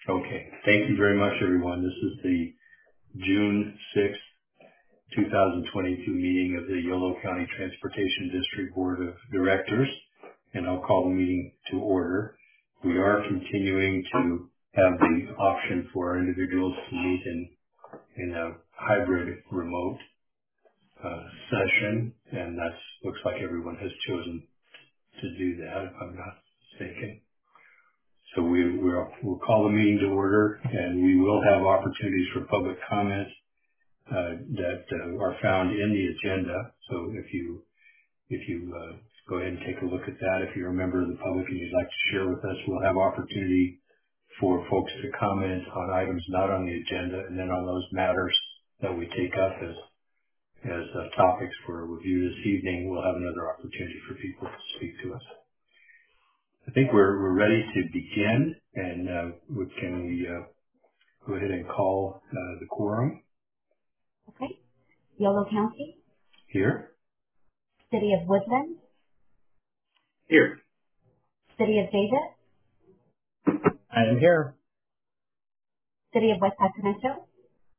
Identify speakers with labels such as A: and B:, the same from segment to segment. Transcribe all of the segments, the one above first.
A: Okay. Thank you very much, everyone. This is the June 6th, 2022 meeting of the Yolo County Transportation District Board of Directors, and I'll call the meeting to order. We are continuing to have the option for our individuals to meet in a hybrid remote session, and that looks like everyone has chosen to do that, if I'm not mistaken. So we'll call the meeting to order, and we will have opportunities for public comments that are found in the agenda. So if you go ahead and take a look at that, if you're a member of the public and you'd like to share with us, we'll have opportunity for folks to comment on items not on the agenda, and then on those matters that we take up as topics for review this evening, we'll have another opportunity for people to speak to us. I think we're ready to begin, and can we go ahead and call the quorum?
B: Okay. Yolo County.
A: Here.
B: City of Woodland.
A: Here.
B: City of Davis.
C: I am here.
B: City of West Sacramento.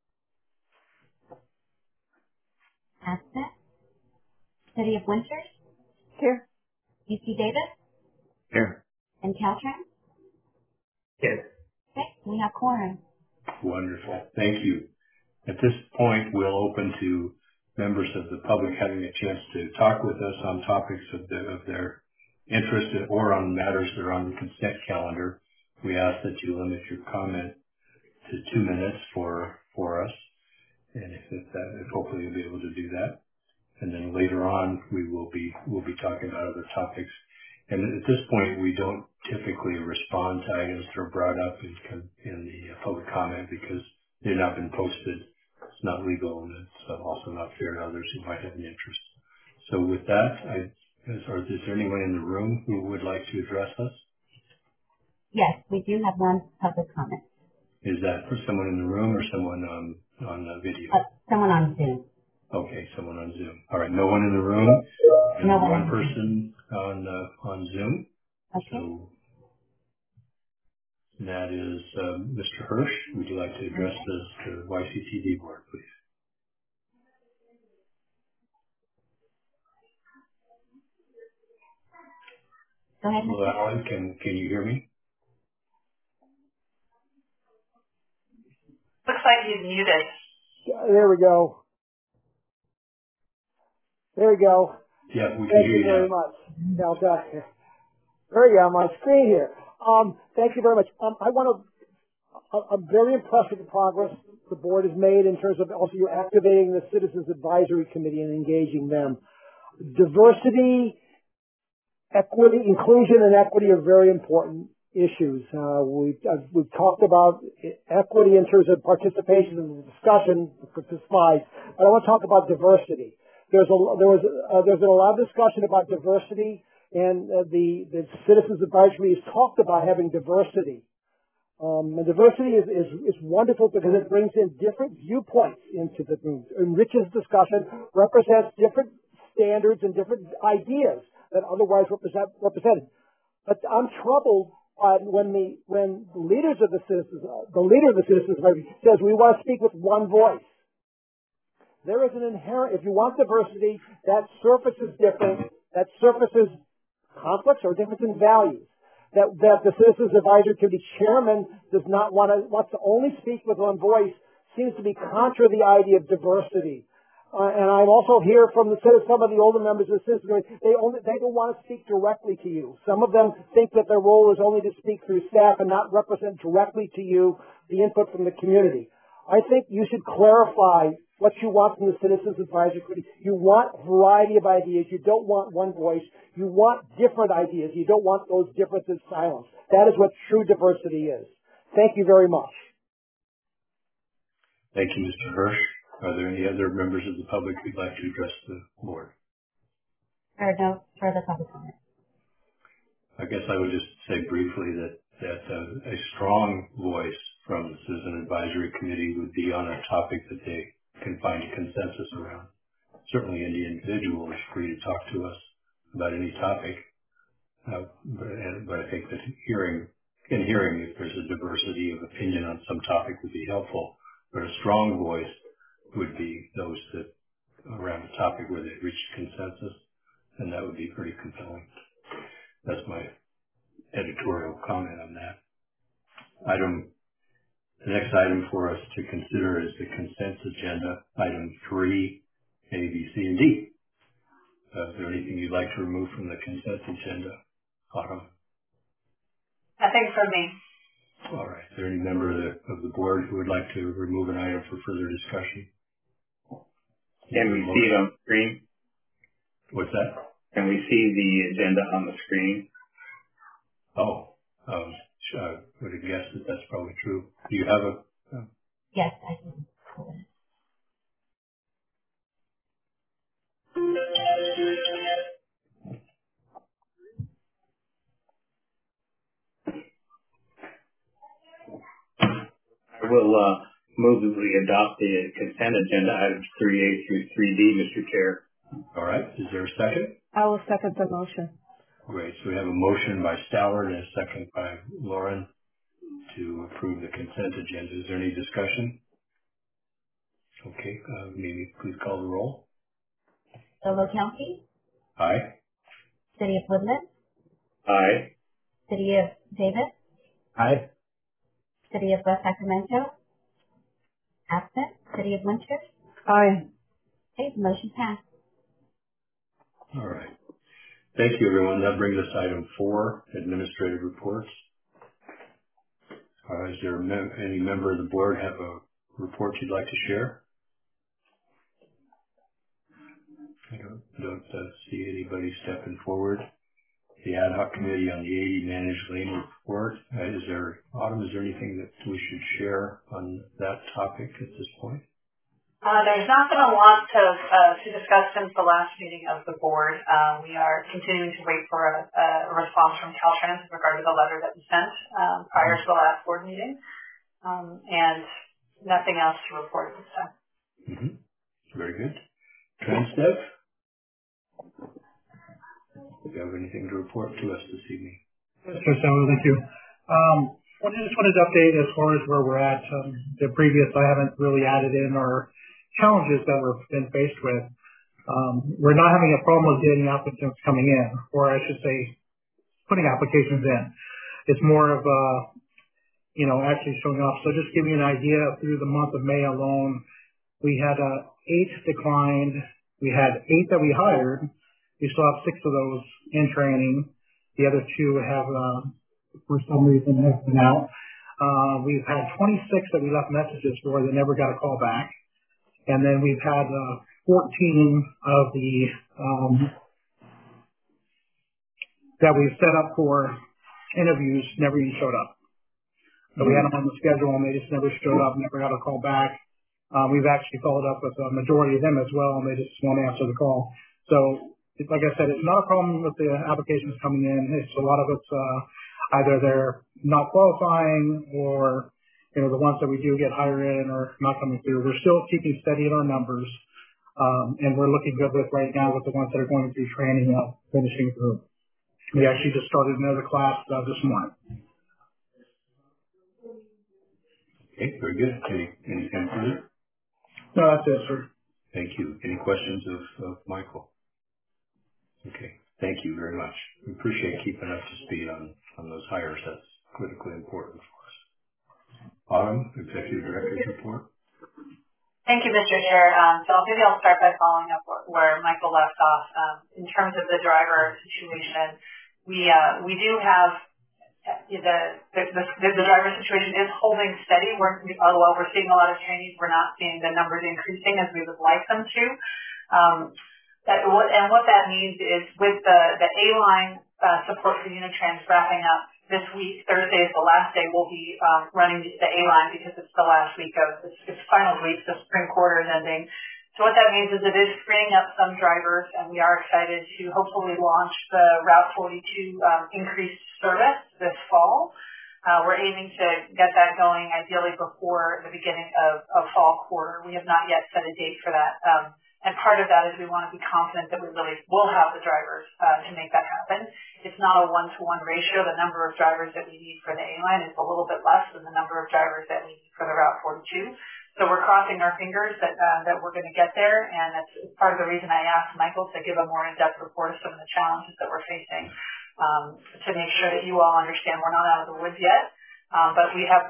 B: Aztec. City of Winters.
D: Here.
B: UC Davis.
C: Here.
B: And Caltrans.
C: Here.
B: Okay, we have quorum.
A: Wonderful. Thank you. At this point, we'll open to members of the public having a chance to talk with us on topics of their interest or on matters that are on the consent calendar. We ask that you limit your comment to 2 minutes for us, and if hopefully you'll be able to do that. And then later on, we'll be talking about other topics. And at this point, we don't typically respond to items that are brought up in the public comment because they've not been posted. It's not legal, and it's also not fair to others who might have an interest. So with that, is there anyone in the room who would like to address us?
B: Yes, we do have one public comment.
A: Is that for someone in the room or someone on video?
B: Someone on Zoom.
A: Okay, someone on Zoom. All right, no one in the room. And
B: no
A: one person on Zoom.
B: Okay.
A: So that is Mr. Hirsch. Would you like to address the YCTD board, please?
B: Go ahead.
A: Hello, Alan. Can you hear me?
D: Looks like he's muted.
E: There we go. There we go.
A: Yeah, we can
E: Thank
A: hear you
E: you very much. Now, there you go on my screen here. Thank you very much. I'm very impressed with the progress the board has made in terms of also you activating the Citizens Advisory Committee and engaging them. Diversity, equity, inclusion and equity are very important issues. We've talked about equity in terms of participation in the discussion for the slides, but I want to talk about diversity. There's been a lot of discussion about diversity, and the Citizens Advisory Committee has talked about having diversity. And diversity is wonderful because it brings in different viewpoints into the room, enriches discussion, represents different standards and different ideas that otherwise represented. But I'm troubled when the leaders of the leader of the Citizens Advisory says we want to speak with one voice. There is an inherent, if you want diversity, that surfaces different, that surfaces conflicts or difference in values. That the Citizens Advisory Committee chairman wants to only speak with one voice seems to be contra the idea of diversity. And I'm also hear from some of the older members of the Citizens Advisory Committee, they don't want to speak directly to you. Some of them think that their role is only to speak through staff and not represent directly to you the input from the community. I think you should clarify what you want from the Citizens Advisory Committee. You want a variety of ideas. You don't want one voice. You want different ideas. You don't want those differences silenced. That is what true diversity is. Thank you very much.
A: Thank you, Mr. Hirsch. Are there any other members of the public who'd like to address the board?
B: There are no further public comments.
A: I guess I would just say briefly that a strong voice from the Citizen Advisory Committee would be on a topic that they can find a consensus around. Certainly any individual is free to talk to us about any topic, but I think that hearing in hearing if there's a diversity of opinion on some topic would be helpful, but a strong voice would be those that around a topic where they've reached consensus, and that would be pretty compelling. That's my editorial comment on that. The next item for us to consider is the consent agenda, item 3, A, B, C, and D. Is there anything you'd like to remove from the consent agenda, Autumn?
D: Nothing from me.
A: All right. Is there any member of the board who would like to remove an item for further discussion?
C: Can we see it on the screen?
A: What's that?
C: Can we see the agenda on the screen?
A: Oh, I would have guessed that that's probably true. Do you have a?
B: Yes, I can pull it.
C: I will move that we adopt the consent agenda items 3A through 3D, Mr. Chair.
A: All right. Is there a second?
D: I will second the motion.
A: Great. So we have a motion by Stallard and a second by Lauren to approve the consent agenda. Is there any discussion? Okay. Mimi, please call the roll.
B: Yolo County,
A: Aye.
B: City of Woodland,
C: Aye.
B: City of Davis,
C: Aye.
B: City of West Sacramento, absent, City of Winchester.
D: Aye.
B: Okay, the motion passed.
A: All right. Thank you, everyone. That brings us to item 4, administrative reports. Is there any member of the board have a report you'd like to share? I don't see anybody stepping forward. The ad hoc committee on the 80 managed lane report. Autumn, is there anything that we should share on that topic at this point?
D: There's not been a lot to discuss since the last meeting of the board. We are continuing to wait for a response from Caltrans with regard to the letter that we sent prior to the last board meeting, and nothing else to report at this time.
A: Mm-hmm. Very good. Transdev, do you have anything to report to us this evening?
F: Yes, Mr. Sauer, thank you. I just wanted to update as far as where we're at. The previous, I haven't really added in our challenges that we've been faced with. We're not having a problem with getting applicants coming in, or I should say, putting applications in. It's more of, actually showing up. So just to give you an idea, through the month of May alone, we had 8 declined. We had 8 that we hired. We still have 6 of those in training. The other 2 have, for some reason, have been out. We've had 26 that we left messages for that never got a call back. And then we've had 14 of the that we've set up for interviews never even showed up. So we had them on the schedule and they just never showed up, never got a call back. We've actually followed up with a majority of them as well, and they just won't answer the call. So, like I said, it's not a problem with the applications coming in. It's a lot of it's either they're not qualifying or, the ones that we do get higher in are not coming through. We're still keeping steady in our numbers, and we're looking good with right now with the ones that are going through training and finishing through. We actually just started another class this morning.
A: Okay, very good. Anything further?
F: No, that's it, sir.
A: Thank you. Any questions of Michael? Okay, thank you very much. We appreciate keeping up to speed on those hires. That's critically important for us. Autumn, Executive Director's report.
D: Thank you, Mr. Chair. So maybe I'll start by following up where Michael left off. In terms of the driver situation, we do have the driver situation is holding steady. Although we're seeing a lot of trainees, we're not seeing the numbers increasing as we would like them to. What that means is with the A-line support for Unitrans wrapping up this week, Thursday is the last day we'll be running the A-line because it's the last week of its final week, the spring quarter is ending. So what that means is it is freeing up some drivers, and we are excited to hopefully launch the Route 42 increased service this fall. We're aiming to get that going ideally before the beginning of fall quarter. We have not yet set a date for that. And part of that is we want to be confident that we really will have the drivers to make that happen. It's not a one-to-one ratio. The number of drivers that we need for the A-line is a little bit less than the number of drivers that we need for the Route 42. So we're crossing our fingers that we're going to get there, and that's part of the reason I asked Michael to give a more in-depth report of some of the challenges that we're facing to make sure that you all understand we're not out of the woods yet. But we are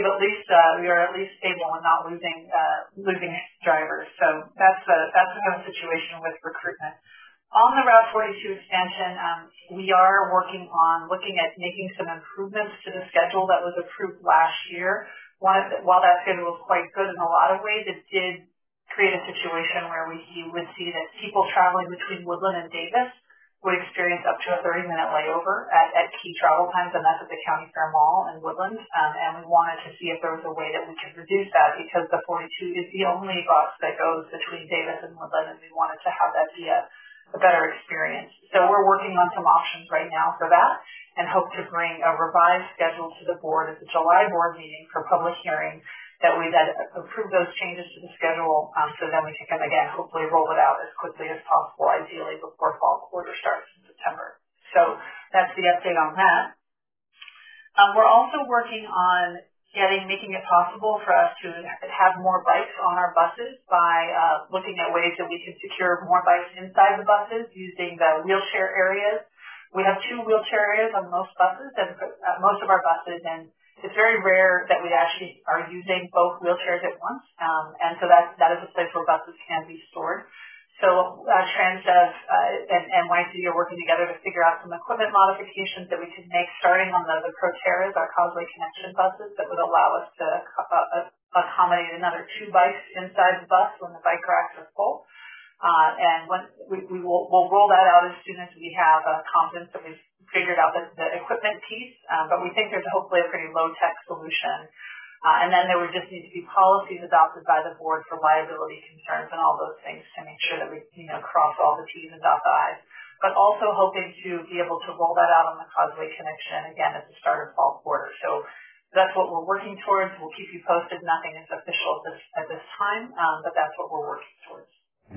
D: at least stable and not losing drivers. So that's the kind of situation with recruitment. On the Route 42 expansion, we are working on looking at making some improvements to the schedule that was approved last year. While that schedule was quite good in a lot of ways, it did create a situation where you would see that people traveling between Woodland and Davis would experience up to a 30-minute layover at key travel times, and that's at the County Fair Mall in Woodland. And we wanted to see if there was a way that we could reduce that, because the 42 is the only bus that goes between Davis and Woodland, and we wanted to have that be a better experience. So we're working on some options right now for that, and hope to bring a revised schedule to the board at the July board meeting for public hearing, that we then approve those changes to the schedule, so then we can, again, hopefully roll it out as quickly as possible, ideally before fall quarter starts in September. So that's the update on that. We're also working on making it possible for us to have more bikes on our buses by looking at ways that we can secure more bikes inside the buses using the wheelchair areas. We have 2 wheelchair areas on most buses, and most of our buses, and it's very rare that we actually are using both wheelchairs at once, and so that is a place where buses can be stored. So TransDev and NYC are working together to figure out some equipment modifications that we can make, starting on the Proteras, our Causeway Connection buses, that would allow us to accommodate another 2 bikes inside the bus when the bike racks are full. And when we'll roll that out as soon as we have confidence that we've figured out the equipment piece, but we think there's hopefully a pretty low-tech solution. And then there would just need to be policies adopted by the board for liability concerns and all those things to make sure that we cross all the T's and dot the I's. But also hoping to be able to roll that out on the Causeway Connection, again, at the start of fall quarter. So that's what we're working towards. We'll keep you posted. Nothing is official at this time, but that's what we're working towards.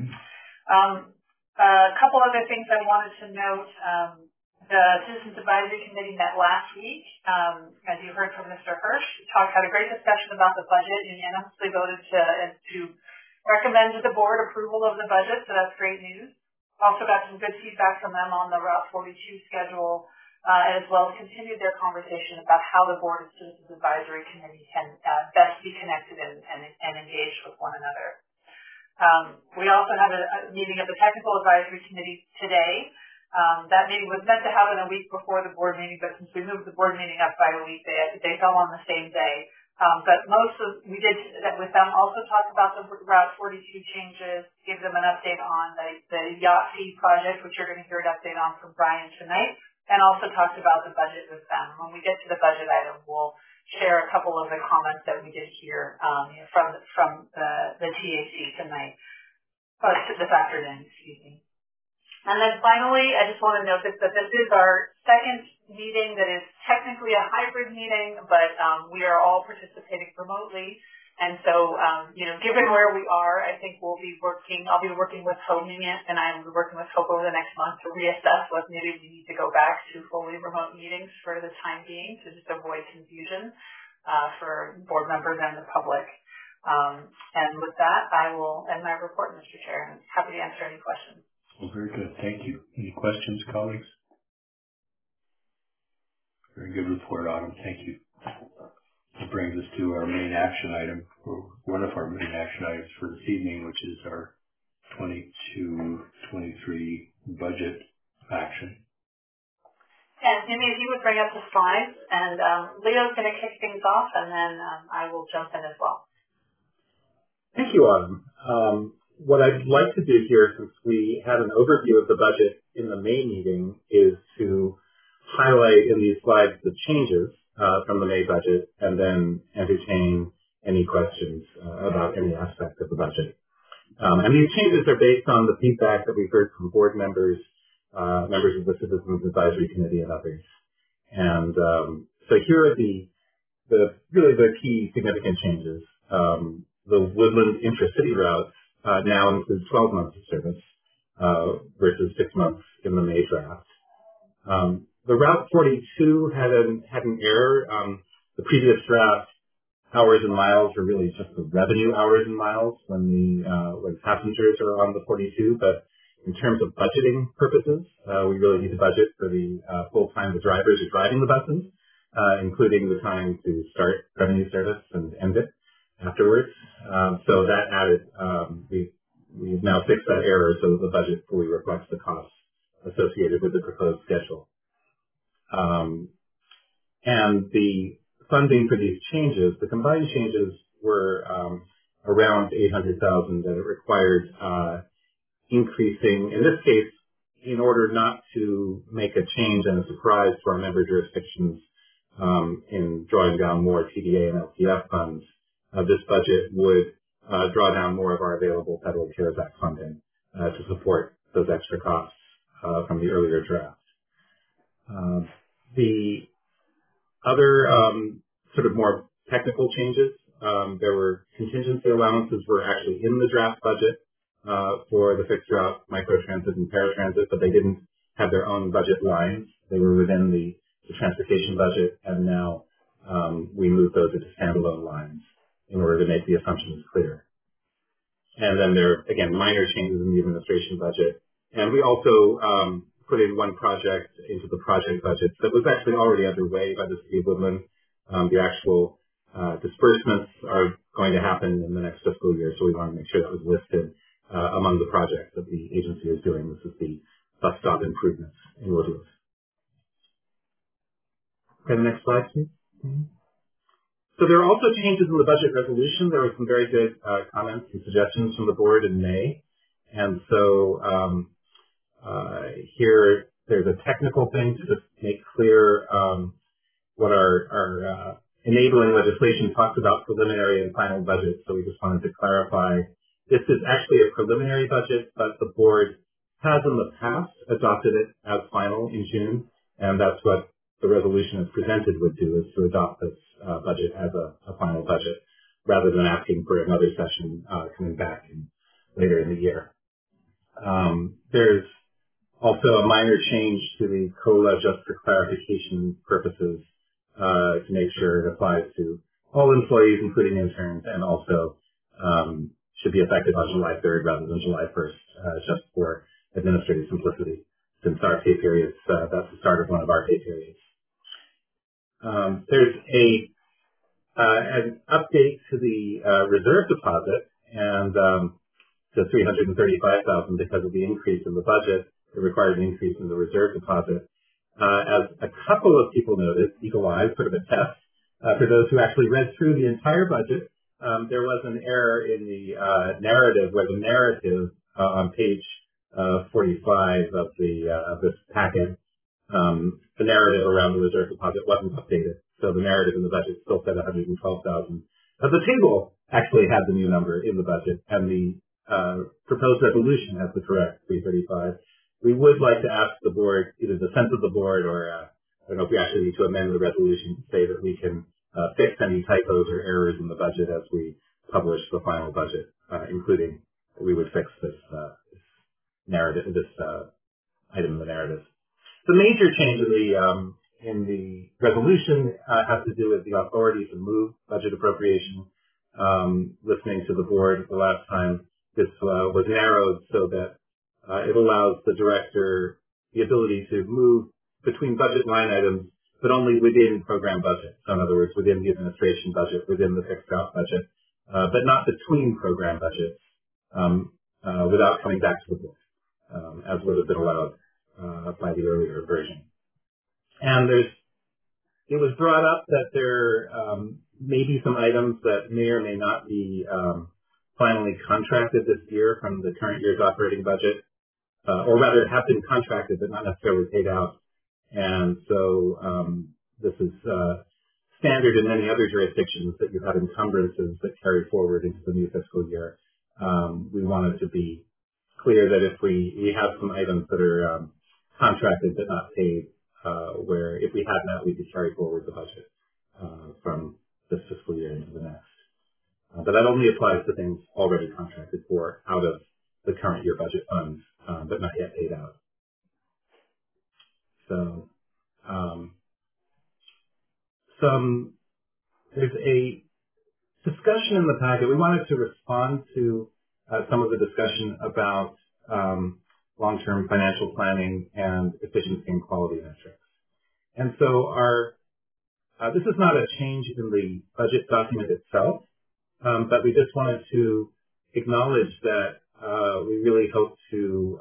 D: A couple other things I wanted to note. The Citizens Advisory Committee met last week. As you heard from Mr. Hirsch, had a great discussion about the budget, and unanimously voted to recommend to the board approval of the budget, so that's great news. Also got some good feedback from them on the Route 42 schedule, as well as continued their conversation about how the Board of Citizens Advisory Committee can best be connected and engaged with one another. We also had a meeting of the Technical Advisory Committee today. That meeting was meant to happen a week before the board meeting, but since we moved the board meeting up by a week, they fell on the same day. But we did that with them, also talked about the Route 42 changes, give them an update on the yacht fee project, which you're going to hear an update on from Brian tonight, and also talked about the budget with them. When we get to the budget item, we'll share a couple of the comments that we did hear from the TAC tonight, this afternoon, excuse me. And then finally, I just want to note that this is our second meeting that is technically a hybrid meeting, but we are all participating remotely. And so, given where we are, I think I'll be working with Hope, and I'm working with Hope over the next month to reassess what maybe we need to go back to fully remote meetings for the time being to just avoid confusion for board members and the public. And with that, I will end my report, Mr. Chair, and happy to answer any questions.
A: Well, very good. Thank you. Any questions, colleagues? Very good report, Autumn. Thank you. That brings us to our main action item, or one of our main action items for this evening, which is our 22-23 budget action.
D: And Jimmy, if you would bring up the slides, and Leo's going to kick things off, and then I will jump in as well.
G: Thank you, Autumn. What I'd like to do here, since we had an overview of the budget in the May meeting, is to highlight in these slides the changes from the May budget, and then entertain any questions about any aspect of the budget. And these changes are based on the feedback that we've heard from board members, members of the Citizens Advisory Committee, and others. And so here are the key significant changes. The Woodland intra-city routes now include 12 months of service versus 6 months in the May draft. The Route 42 had an error. The previous draft, hours and miles are really just the revenue hours and miles when passengers are on the 42. But in terms of budgeting purposes, we really need to budget for the full time the drivers are driving the buses, including the time to start revenue service and end it afterwards. So that added, we've now fixed that error so that the budget fully reflects the costs associated with the proposed schedule. And the funding for these changes, the combined changes were around $800,000, and it required increasing, in this case, in order not to make a change and a surprise to our member jurisdictions in drawing down more TDA and LTF funds, this budget would draw down more of our available federal CARES Act funding to support those extra costs from the earlier draft. The other sort of more technical changes, there were contingency allowances were actually in the draft budget for the fixed route microtransit and paratransit, but they didn't have their own budget lines. They were within the transportation budget, and now we moved those into standalone lines in order to make the assumptions clear. And then there are, again, minor changes in the administration budget. And we also put in one project into the project budget that was actually already underway by the City of Woodland. The actual disbursements are going to happen in the next fiscal year, so we want to make sure that was listed among the projects that the agency is doing. This is the bus stop improvements in Woodland. Okay, the next slide, please. So there are also changes in the budget resolution. There were some very good comments and suggestions from the board in May. And so here there's a technical thing to just make clear what our enabling legislation talks about preliminary and final budgets. So we just wanted to clarify this is actually a preliminary budget, but the board has in the past adopted it as final in June, and that's what the resolution as presented would do, is to adopt this budget as a final budget, rather than asking for another session coming back later in the year. There's also a minor change to the COLA just for clarification purposes to make sure it applies to all employees, including interns, and also should be effective on July 3rd rather than July 1st, just for administrative simplicity, since our pay periods, that's the start of one of our pay periods. There's an update to the reserve deposit, and to $335,000 because of the increase in the budget. It required an increase in the reserve deposit. As a couple of people noted, eagle eyes, sort of a test, for those who actually read through the entire budget, there was an error in the narrative, where the narrative on page 45 of this packet, the narrative around the reserve deposit wasn't updated. So the narrative in the budget still said $112,000. The table actually had the new number in the budget, and the proposed resolution has the correct 335. We would like to ask the board, either the sense of the board, or I don't know if we actually need to amend the resolution to say that we can fix any typos or errors in the budget as we publish the final budget, including we would fix this narrative, this item in the narrative. The major change in the resolution has to do with the authority to move budget appropriation. Listening to the board the last time, this was narrowed so that it allows the director the ability to move between budget line items, but only within program budget. So in other words, within the administration budget, within the fixed out budget, but not between program budgets, without coming back to the board, as would have been allowed by the earlier version. And it was brought up that there may be some items that may or may not be finally contracted this year from the current year's operating budget, or rather have been contracted but not necessarily paid out. And so this is standard in many other jurisdictions that you have encumbrances that carry forward into the new fiscal year. We wanted to be clear that if we have some items that are contracted but not paid, where if we had that, we could carry forward the budget from this fiscal year into the next. But that only applies to things already contracted for out of the current year budget funds, but not yet paid out. So there's a discussion in the packet. We wanted to respond to some of the discussion about long-term financial planning and efficiency and quality metrics. And so this is not a change in the budget document itself, but we just wanted to acknowledge that we really hope to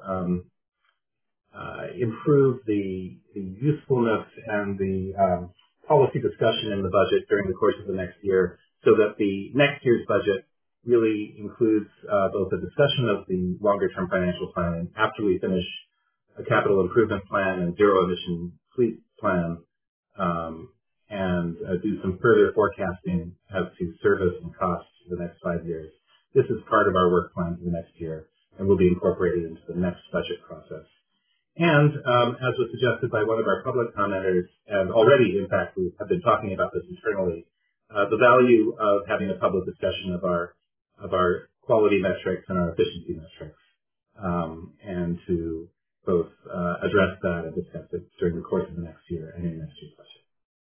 G: improve the usefulness and the policy discussion in the budget during the course of the next year, so that the next year's budget really includes both a discussion of the longer-term financial planning after we finish a capital improvement plan and zero-emission fleet plan, and do some further forecasting as to service and costs for the next 5 years. This is part of our work plan for the next year and will be incorporated into the next budget process. And as was suggested by one of our public commenters, and already, in fact, we have been talking about this internally, the value of having a public discussion of our quality metrics and our efficiency metrics, and to both address that and discuss it during the course of the next year and in next year's budget.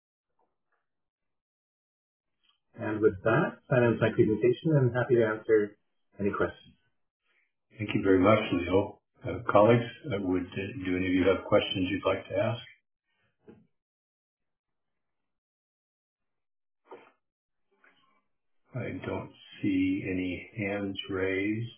G: And with that ends my presentation, and I'm happy to answer any questions.
A: Thank you very much, Leo. Colleagues, do any of you have questions you'd like to ask? I don't see any hands raised.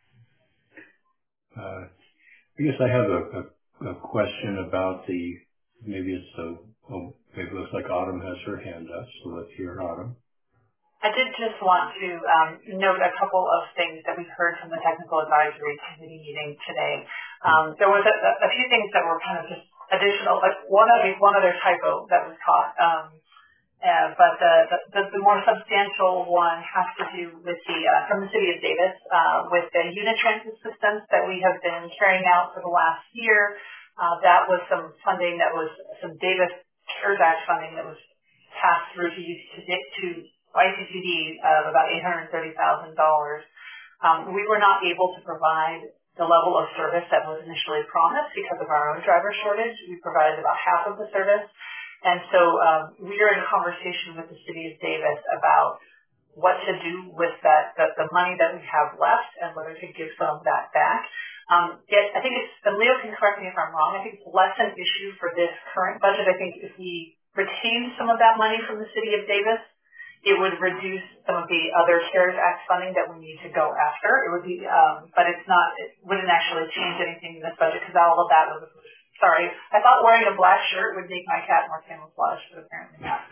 A: I guess I have a question about maybe it looks like Autumn has her hand up, so let's hear Autumn.
D: I did just want to note a couple of things that we heard from the Technical Advisory Committee meeting today. There was a few things that were kind of just additional, like one other typo that was caught, but the more substantial one has to do with from the City of Davis, with the Unitransit systems that we have been carrying out for the last year. That was some funding that was some Davis CARES Act funding that was passed through to YCTD of about $830,000. We were not able to provide the level of service that was initially promised because of our own driver shortage. We provided about half of the service. And so we are in conversation with the City of Davis about what to do with the money that we have left and whether to give some of that back. I think and Leo can correct me if I'm wrong, I think it's less an issue for this current budget. I think if we retain some of that money from the City of Davis, it would reduce some of the other CARES Act funding that we need to go after. It would be, but it wouldn't actually change anything in this budget because all of that was, sorry, I thought wearing a black shirt would make my cat more camouflage, but apparently not.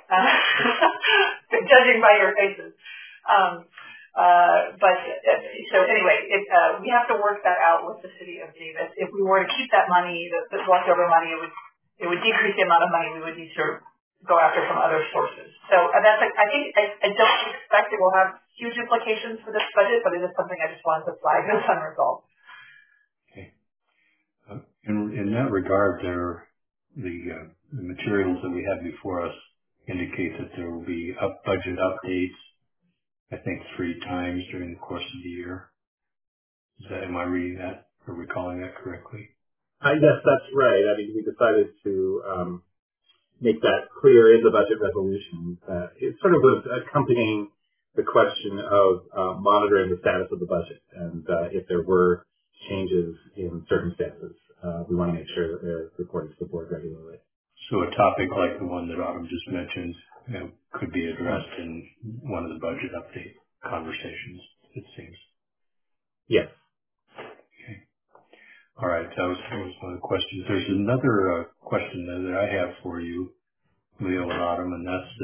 D: Judging by your faces. So anyway, we have to work that out with the City of Davis. If we were to keep that money, the leftover money, it would decrease the amount of money we would need to go after from other sources. So I don't expect it will have huge implications for this budget, but it is something I just wanted to flag as unresolved.
A: Okay. In that regard, the materials that we have before us indicate that there will be budget updates, I think 3 times during the course of the year. Am I reading that or recalling that correctly?
G: Yes, that's right. I mean, we decided to make that clear in the budget resolution. It sort of was accompanying the question of monitoring the status of the budget, and if there were changes in circumstances, we want to make sure that they're reported to the board regularly.
A: So a topic like the one that Autumn just mentioned could be addressed in one of the budget update conversations, it seems.
G: Yes.
A: Okay. All right. That was one of the questions. There's another question that I have for you, Leo and Autumn, and that's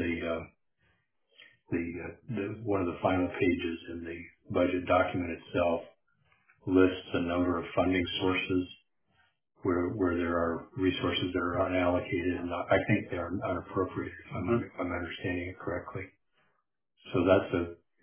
A: one of the final pages in the budget document itself lists a number of funding sources where there are resources that are unallocated and I think they are unappropriated, if I'm understanding it correctly. So that's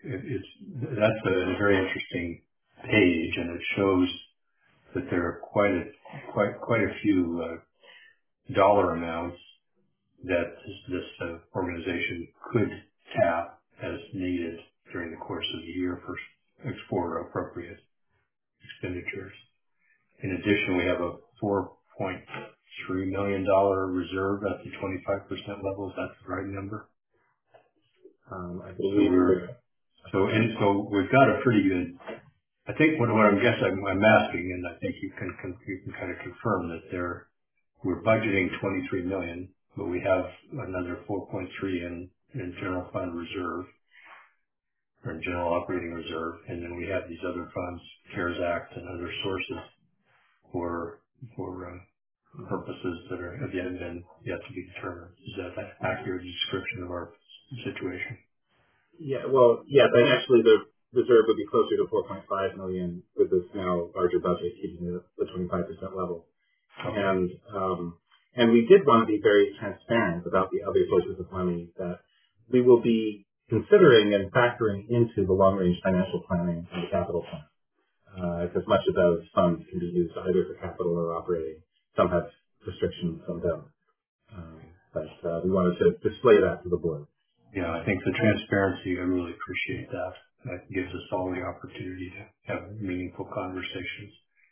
A: a very interesting page, and it shows that there are quite a few dollar amounts that this organization could tap as needed during the course of the year for appropriate expenditures. In addition, we have a $4.3 million reserve at the 25% level. Is that the right number?
G: I believe
A: so we've got a pretty good. I think what I'm asking, and I think you can kind of confirm that we're budgeting $23 million, but we have another 4.3 in general fund reserve or general operating reserve, and then we have these other funds, CARES Act and other sources for purposes that have yet to be determined. Is that an accurate description of our situation?
G: Yeah, well, yeah, but actually the reserve would be closer to $4.5 million with this now larger budget keeping the 25% level. Okay. And we did want to be very transparent about the other sources of money that we will be considering and factoring into the long-range financial planning and the capital plan. As much of those funds can be used either for capital or operating. Some have restrictions, some don't. But we wanted to display that to the board.
A: Yeah, I think the transparency, I really appreciate that. That gives us all the opportunity to have meaningful conversations.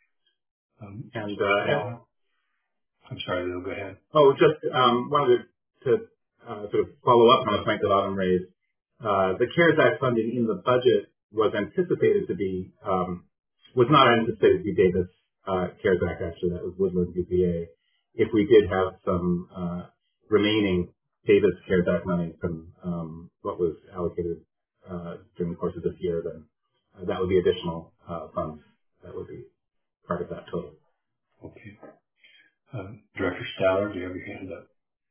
A: I'm sorry, Leo, go ahead.
G: Oh, just wanted to sort of follow up on a point that Autumn raised. The CARES Act funding in the budget was anticipated to be, was not anticipated to be Davis CARES Act, actually. That was Woodland UPA. If we did have some remaining Davis CARES Act money from what was allocated during the course of this year, then that would be additional funds that would be part of that total.
A: Okay. Director Stallard, do you have your hand up?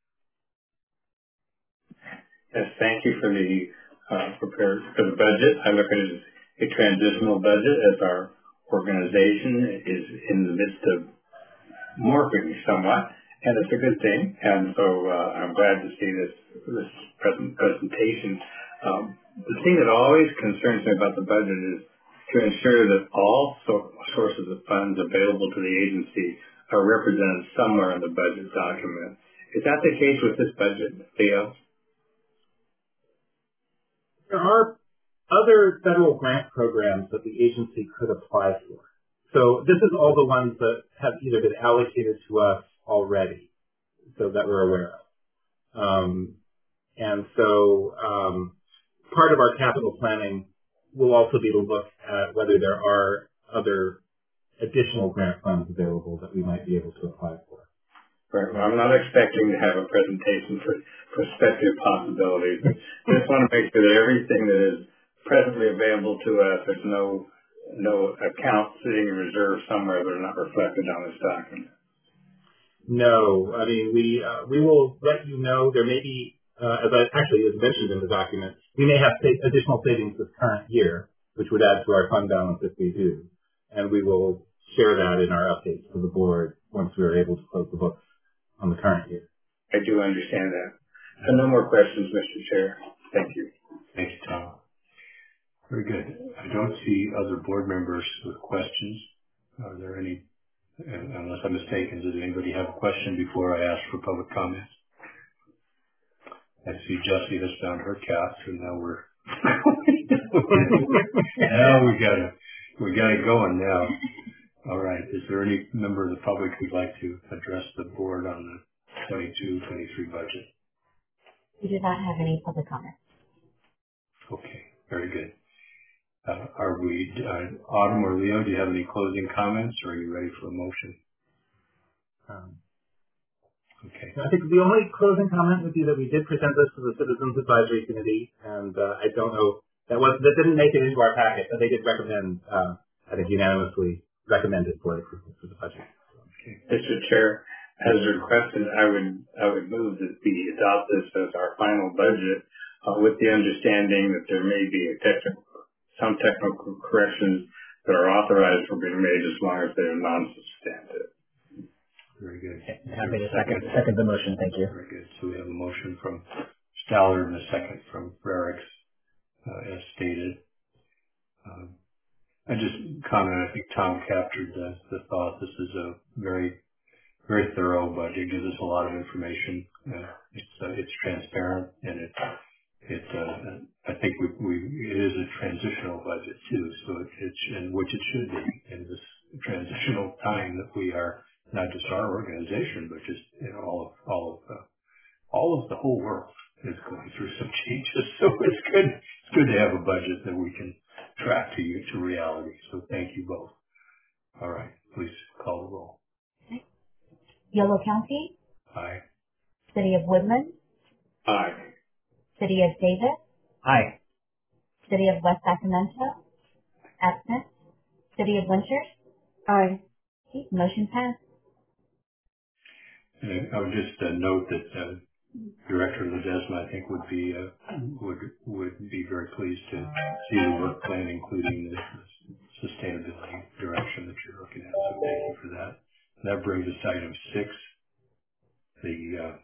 C: Yes, thank you for the for the budget. I look at it as a transitional budget as our organization is in the midst of morphing somewhat, and it's a good thing. And so I'm glad to see this presentation. The thing that always concerns me about the budget is to ensure that all sources of funds available to the agency are represented somewhere in the budget document. Is that the case with this budget, Leo?
G: There are other federal grant programs that the agency could apply for. So this is all the ones that have either been allocated to us already, so that we're aware of. And so part of our capital planning will also be to look at whether there are other additional grant funds available that we might be able to apply for.
C: Right. Well, I'm not expecting to have a presentation for prospective possibilities. I just want to make sure that everything that is presently available to us, there's no account sitting in reserve somewhere that are not reflected on this document.
G: No, I mean we will let you know. There may be, as mentioned in the document, we may have additional savings this current year, which would add to our fund balance if we do, and we will share that in our updates to the board once we are able to close the books on the current year.
C: I do understand that. So no more questions, Mr. Chair. Thank you.
A: Thank you, Tom. Very good. I don't see other board members with questions. Are there any, unless I'm mistaken, does anybody have a question before I ask for public comments? I see Jessie has found her cat, so now we're now we got it going now. All right. Is there any member of the public who'd like to address the board on the 22-23 budget?
B: We do not have any public comments.
A: Okay. Very good. Are we, Autumn or Leo, do you have any closing comments, or are you ready for a motion? Okay.
G: I think the only closing comment would be that we did present this to the Citizens Advisory Committee, and I don't know, that didn't make it into our packet, but they did recommend, I think unanimously recommended for approval for the budget.
C: Okay. Mr. Chair, as requested, I would move that we adopt this as our final budget with the understanding that there may be some technical corrections that are authorized for being made as long as they're non-substantive.
A: Very good.
H: Happy to second the motion. Thank you.
A: Very good. So we have a motion from Stallard and a second from Frerichs, as stated. I just comment, I think Tom captured the thought. This is a very, very thorough budget. It gives us a lot of information. It's transparent, and I think it is a transitional budget too, so and which it should be in this transitional time that we are, not just our organization, but just all of the whole world is going through some changes. So it's good to have a budget that we can track to reality. So thank you both. All right, please call the roll.
B: Yolo County,
A: Aye.
B: City of Woodland,
C: Aye.
B: City of Davis,
H: Aye.
B: City of West Sacramento, absent. City of Winters,
I: Aye.
B: okay, motion passed.
A: And I would just note that Director Ledesma, I think, would be very pleased to see the work plan, including the sustainability direction that you're looking at. So thank you for that. And that brings us to item 6, the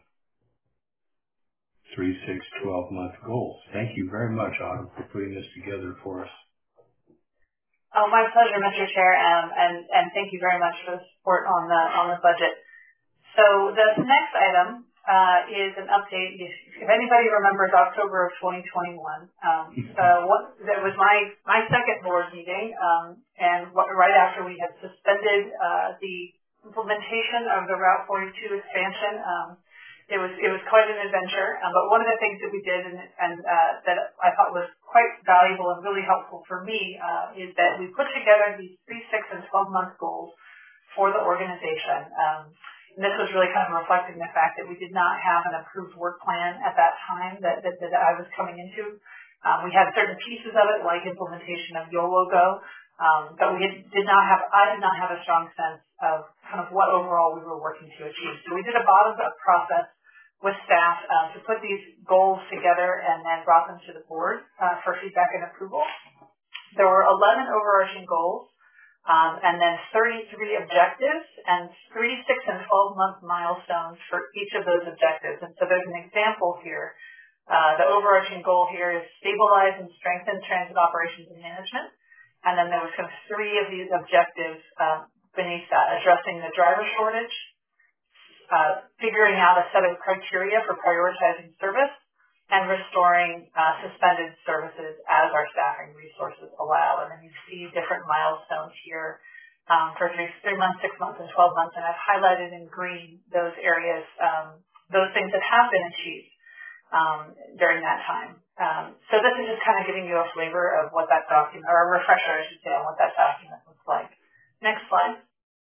A: 3-6-12-month goals. Thank you very much, Autumn, for putting this together for us.
D: Oh, my pleasure, Mr. Chair, and thank you very much for the support on the budget. So the next item is an update. If anybody remembers October of 2021, that was my second board meeting, and right after we had suspended the implementation of the Route 42 expansion. It was quite an adventure, but one of the things that we did and that I thought was quite valuable and really helpful for me is that we put together these 3, 6, and 12-month goals for the organization. And this was really kind of reflecting the fact that we did not have an approved work plan at that time that I was coming into. We had certain pieces of it, like implementation of YOLO Go, but I did not have a strong sense of kind of what overall we were working to achieve. So we did a bottoms-up process with staff to put these goals together and then brought them to the board for feedback and approval. There were 11 overarching goals, and then 33 objectives and 3, 6, and 12-month milestones for each of those objectives. And so there's an example here. The overarching goal here is stabilize and strengthen transit operations and management. And then there was kind of 3 of these objectives beneath that, addressing the driver shortage, figuring out a set of criteria for prioritizing service, and restoring suspended services as our staffing resources allow. And then you see different milestones here for 3 months, 6 months, and 12 months. And I've highlighted in green those areas, those things that have been achieved during that time. So this is just kind of giving you a flavor of what that document, or a refresher, I should say, on what that document looks like. Next slide.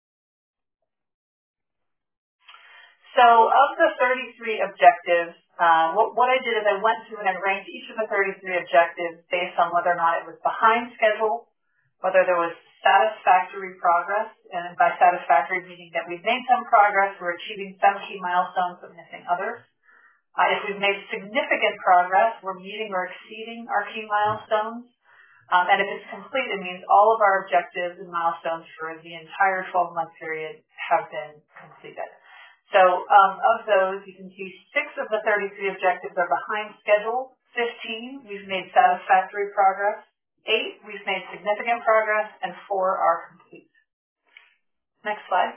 D: So of the 33 objectives, what I did is I went through and I ranked each of the 33 objectives based on whether or not it was behind schedule, whether there was satisfactory progress, and by satisfactory meaning that we've made some progress, we're achieving some key milestones but missing others. If we've made significant progress, we're meeting or exceeding our key milestones. And if it's complete, it means all of our objectives and milestones for the entire 12-month period have been completed. So of those, you can see 6 of the 33 objectives are behind schedule. 15, we've made satisfactory progress. 8, we've made significant progress. And 4 are complete. Next slide.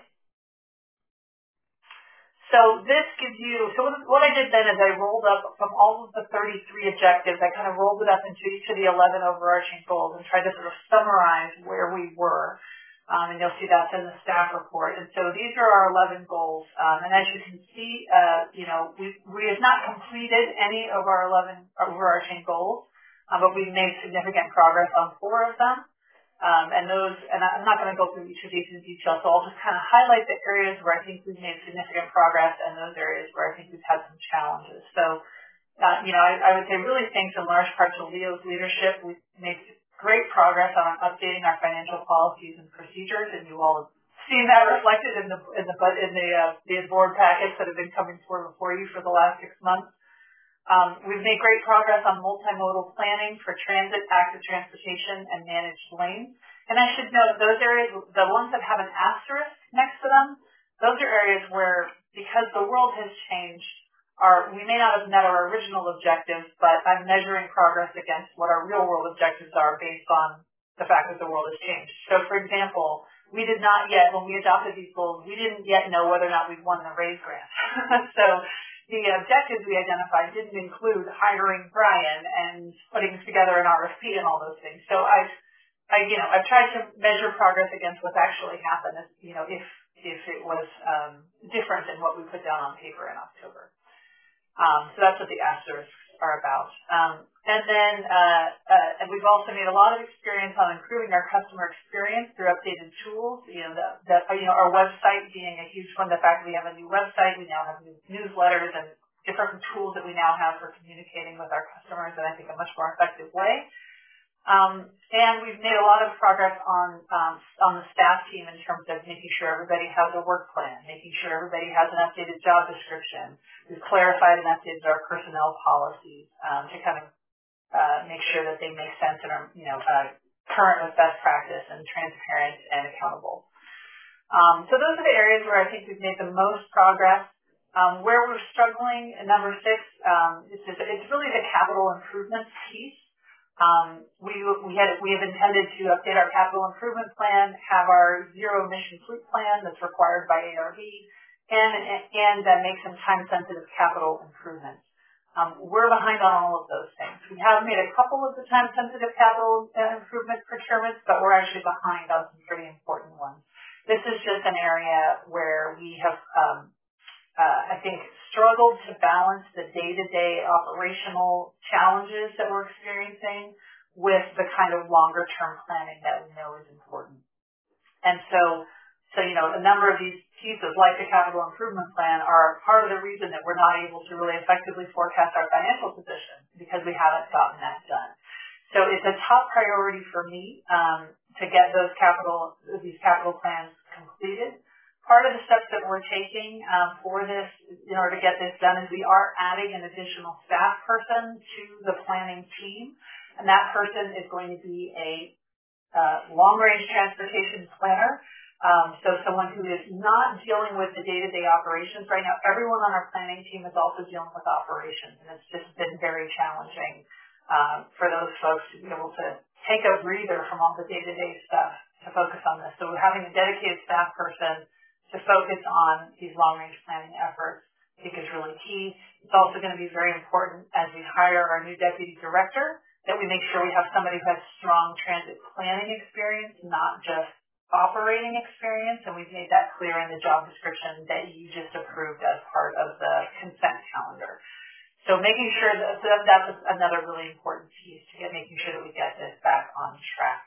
D: So this gives you, so what I did then is I rolled up from all of the 33 objectives, I kind of rolled it up into each of the 11 overarching goals and tried to sort of summarize where we were. And you'll see that's in the staff report. And so these are our 11 goals. And as you can see, we have not completed any of our 11 overarching goals, but we've made significant progress on 4 of them. And I'm not going to go through each of these in detail, so I'll just kind of highlight the areas where I think we've made significant progress and those areas where I think we've had some challenges. So, I would say really thanks in large part to Leo's leadership. We've made great progress on updating our financial policies and procedures, and you all have seen that reflected in the board packets that have been coming forward before you for the last 6 months. We've made great progress on multimodal planning for transit, active transportation, and managed lanes. And I should note those areas, the ones that have an asterisk next to them, those are areas where, because the world has changed, we may not have met our original objectives, but I'm measuring progress against what our real world objectives are based on the fact that the world has changed. So, for example, we did not yet, when we adopted these goals, we didn't yet know whether or not we'd won the RAISE grant. So, the objectives we identified didn't include hiring Brian and putting together an RFP and all those things. So I've tried to measure progress against what's actually happened, if it was different than what we put down on paper in October. So that's what the asterisks are about. And we've also made a lot of experience on improving our customer experience through updated tools. Our website being a huge one. The fact that we have a new website, we now have new newsletters and different tools that we now have for communicating with our customers in, I think, a much more effective way. And we've made a lot of progress on the staff team in terms of making sure everybody has a work plan, making sure everybody has an updated job description. We've clarified and updated our personnel policies to kind of make sure that they make sense and are current with best practice and transparent and accountable. So those are the areas where I think we've made the most progress. Where we're struggling, number 6, it's really the capital improvement piece. We have intended to update our capital improvement plan, have our zero emission fleet plan that's required by ARB, and make some time-sensitive capital improvements. We're behind on all of those things. We have made a couple of the time-sensitive capital improvement procurements, but we're actually behind on some pretty important ones. This is just an area where we have, I think, struggled to balance the day-to-day operational challenges that we're experiencing with the kind of longer-term planning that we know is important. And so a number of these pieces, like the capital improvement plan, are part of the reason that we're not able to really effectively forecast our financial position, because we haven't gotten that done. So it's a top priority for me to get these capital plans completed. Part of the steps that we're taking for this, in order to get this done, is we are adding an additional staff person to the planning team, and that person is going to be a long-range transportation planner. So someone who is not dealing with the day-to-day operations. Right now, everyone on our planning team is also dealing with operations, and it's just been very challenging for those folks to be able to take a breather from all the day-to-day stuff to focus on this. So having a dedicated staff person to focus on these long-range planning efforts, I think, is really key. It's also going to be very important as we hire our new deputy director that we make sure we have somebody who has strong transit planning experience, not just operating experience, and we've made that clear in the job description that you just approved as part of the consent calendar. So making sure that's another really important piece to making sure that we get this back on track.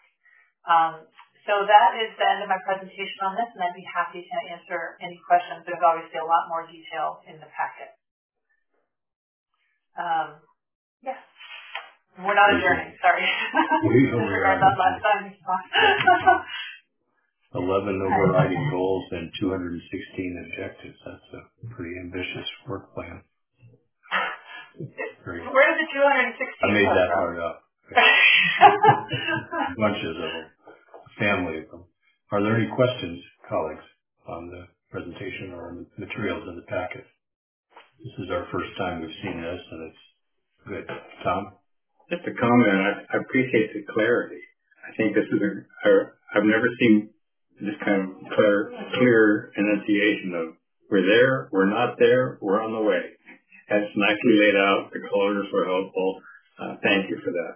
D: So that is the end of my presentation on this, and I'd be happy to answer any questions. There's obviously a lot more detail in the packet. Yes. We're not adjourning, sorry.
A: We
D: forgot that last time.
A: 11 overriding goals and 216 objectives. That's a pretty ambitious work plan. Great.
D: Where did the 216
A: I made that
D: from?
A: part up. Bunches of them. Family of them. Are there any questions, colleagues, on the presentation or on the materials in the packet? This is our first time we've seen this, and it's good. Tom?
C: Just a comment. I appreciate the clarity. I think this is I've never seen this kind of clear enunciation of we're there, we're not there, we're on the way. And it's nicely laid out. The colors were helpful. Thank you for that.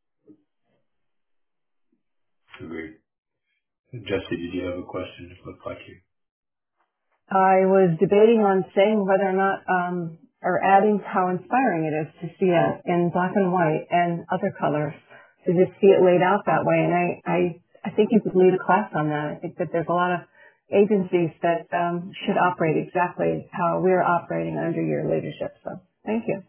A: Agreed. Jesse, did you have a question? It looked like you.
I: I was debating on saying whether or not, or adding how inspiring it is to see it in black and white and other colors, to just see it laid out that way. And I think you could lead a class on that. I think that there's a lot of agencies that should operate exactly how we're operating under your leadership. So thank you.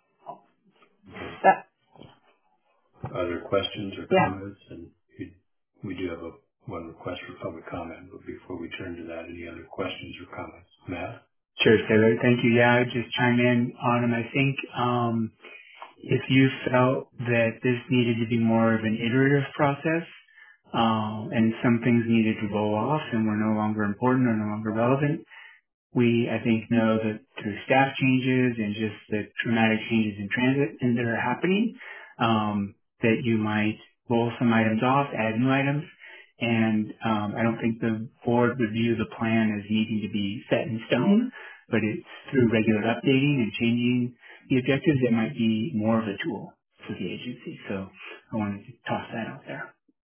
A: Other questions or comments? And we do have one request for public comment, but before we turn to that, any other questions or comments? Matt?
J: Sure, Taylor. Thank you. Yeah, I would just chime in on them. I think if you felt that this needed to be more of an iterative process, and some things needed to roll off and were no longer important or no longer relevant, we, I think, know that through staff changes and just the dramatic changes in transit and that are happening, that you might roll some items off, add new items. And I don't think the board would view the plan as needing to be set in stone, but it's through regular updating and changing the objectives, it might be more of a tool for the agency. So I wanted to toss that out there.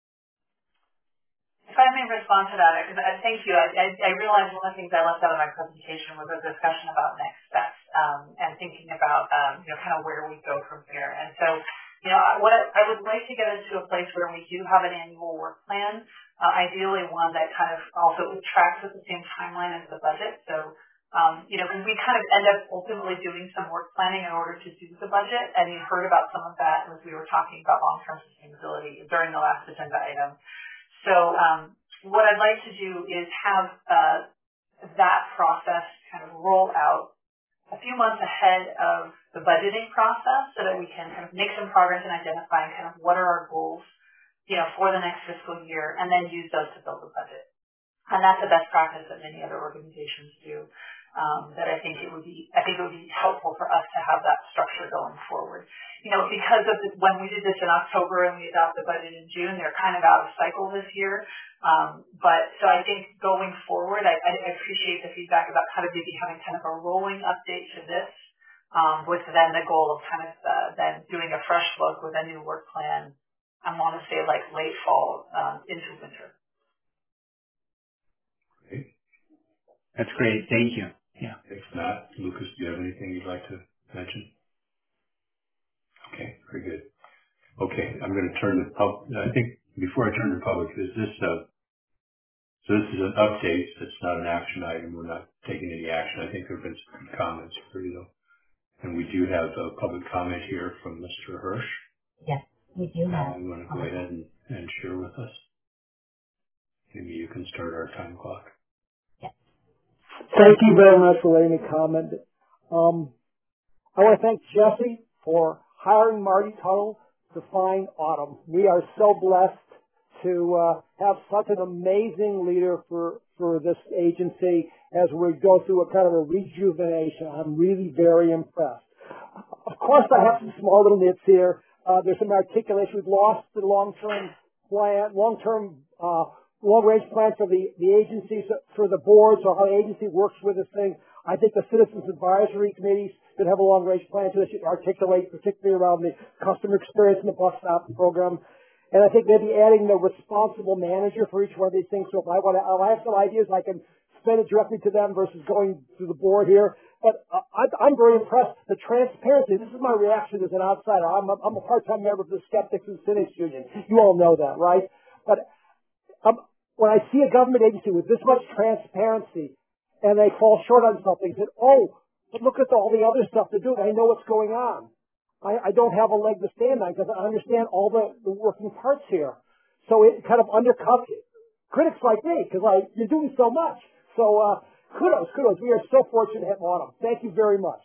D: If I may respond to that, because thank you. I realized one of the things I left out of my presentation was a discussion about next steps and thinking about kind of where we go from here. And so, what I would like to get us to a place where we do have an annual work plan, ideally one that kind of also tracks with the same timeline as the budget. So, because we kind of end up ultimately doing some work planning in order to do the budget, and you heard about some of that as we were talking about long-term sustainability during the last agenda item. So what I'd like to do is have that process kind of roll out a few months ahead of the budgeting process so that we can kind of make some progress in identifying kind of what are our goals, for the next fiscal year, and then use those to build the budget. And that's the best practice that many other organizations do. That I think it would be helpful for us to have that structure going forward. Because of when we did this in October and we adopted the budget in June, they're kind of out of cycle this year. But so I think going forward, I appreciate the feedback about kind of maybe having kind of a rolling update to this, with then the goal of kind of then doing a fresh look with a new work plan. I want to say like late fall into winter.
A: Great.
J: That's great. Thank you. Yeah.
A: If not, Lucas, do you have anything you'd like to mention? Okay, very good. Okay, I'm going to turn to I think before I turn to public, so this is an update. It's not an action item. We're not taking any action. I think there have been some good comments for you, and we do have a public comment here from Mr. Hirsch.
B: Yes, we do have.
A: You want to go ahead and share with us? Maybe you can start our time clock.
E: Thank you very much for letting me comment. I want to thank Jesse for hiring Marty Tuttle to find Autumn. We are so blessed to have such an amazing leader for this agency as we go through a kind of a rejuvenation. I'm really very impressed. Of course, I have some small little nits here. There's some articulation. We've lost the long-range plan for the agencies, for the boards, or how the agency works with this thing. I think the Citizens Advisory Committees should have a long-range plan, so they should articulate, particularly around the customer experience in the bus stop program. And I think maybe adding the responsible manager for each one of these things. So if I have some ideas, I can send it directly to them versus going to the board here. But I'm very impressed. The transparency, this is my reaction as an outsider. I'm a part-time member of the Skeptics and Cynics Union. You all know that, right? But when I see a government agency with this much transparency and they fall short on something, said, but look at all the other stuff they're doing. I know what's going on. I don't have a leg to stand on because I understand all the working parts here. So it kind of undercuts critics like me because you're doing so much. So kudos. We are so fortunate to have Autumn. Thank you very much.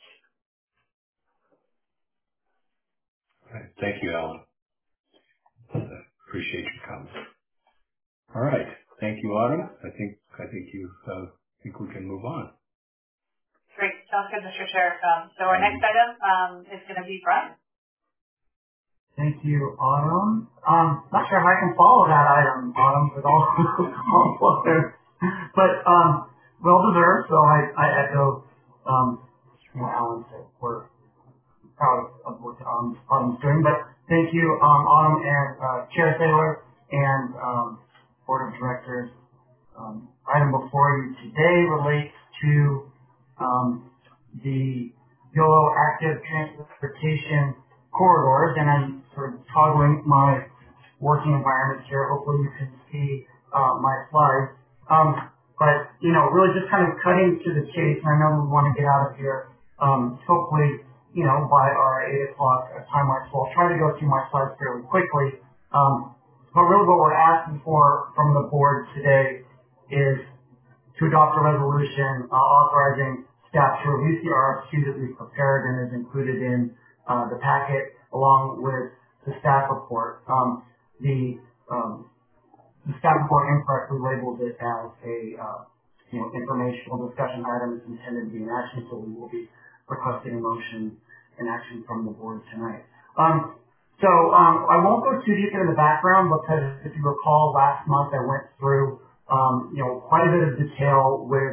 A: All right. Thank you, Alan. Appreciate your comments. All right. Thank you, Autumn. I think we can move on.
D: Great. Sounds good, Mr. Chair. So our next item is going to be Brian.
K: Thank you, Autumn. Not sure if I can follow that item, Autumn, with all there. But well deserved. So I echo what Alan said. We're proud of what Autumn's doing. But thank you, Autumn and Chair Saylor and Board of Directors. Item before you today relates to the YOLO active transportation corridors, and I'm sort of toggling my working environment here. Hopefully you can see my slides. But, really just kind of cutting to the chase, and I know we want to get out of here, hopefully, by our 8 o'clock timeline. So I'll try to go through my slides fairly quickly. But really what we're asking for from the board today is to adopt a resolution authorizing staff to release the RFQ that we've prepared and is included in the packet along with the staff report. The staff report incorrectly labeled it as a informational discussion item. It's intended to be an action, so we will be requesting a motion and action from the board tonight. So I won't go too deep into the background because if you recall last month I went through quite a bit of detail with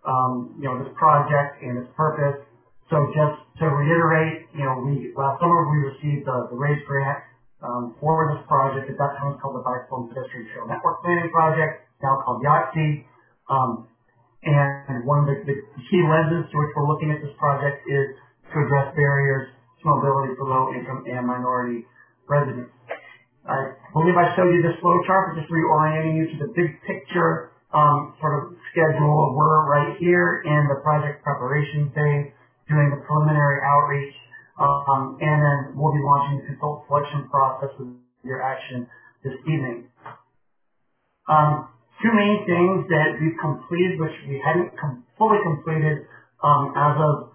K: this project and its purpose. So just to reiterate, last summer we received the RAISE grant for this project. At that time it was called the Bicycle and Pedestrian Trail Network Planning Project, now called YATSE. And one of the key lenses to which we're looking at this project is to address barriers to mobility for low-income and minority residents. I believe I showed you this flow chart, but just reorienting you to the big picture sort of schedule. We're right here in the project preparation phase, doing the preliminary outreach, and then we'll be launching the consultant selection process with your action this evening. Two main things that we've completed, which we hadn't fully completed as of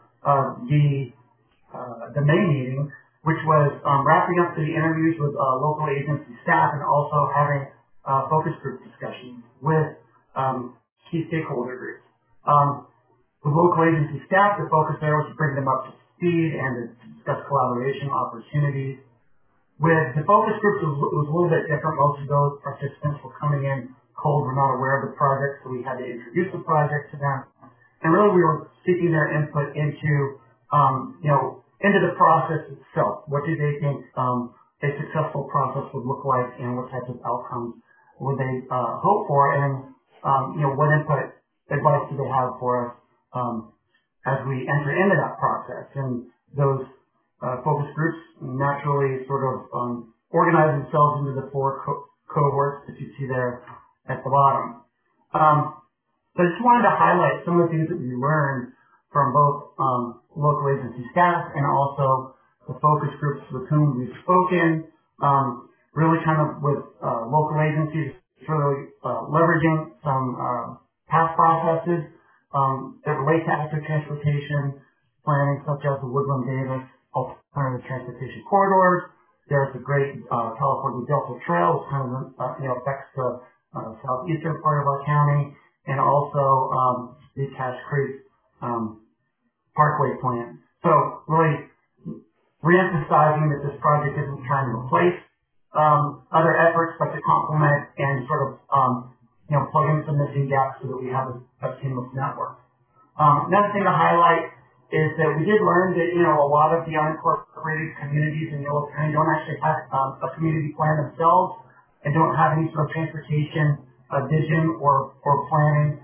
K: the May meeting, which was wrapping up the interviews with local agency staff and also having focus group discussions with key stakeholder groups. With local agency staff, the focus there was to bring them up to speed and to discuss collaboration opportunities. With the focus groups, it was a little bit different. Most of those participants were coming in cold, were not aware of the project, so we had to introduce the project to them. And really we were seeking their input into into the process itself. What do they think a successful process would look like, and what types of outcomes would they hope for, and what input advice do they have for us as we enter into that process. And those focus groups naturally sort of organize themselves into the four cohorts that you see there at the bottom. So I just wanted to highlight some of the things that we learned from both local agency staff and also the focus groups with whom we've spoken, really kind of with local agencies, really leveraging some past processes that relate to active transportation planning, such as the Woodland Davis Alternative Transportation Corridors. There's the great California Delta Trail, which kind of affects the southeastern part of our county, and also the Cache Creek Parkway plan. So really re-emphasizing that this project isn't trying to replace other efforts, but to complement and sort of plug in some missing gaps so that we have a seamless network. Another thing to highlight is that we did learn that a lot of the unincorporated communities in Yolo County don't actually have a community plan themselves and don't have any sort of transportation vision or planning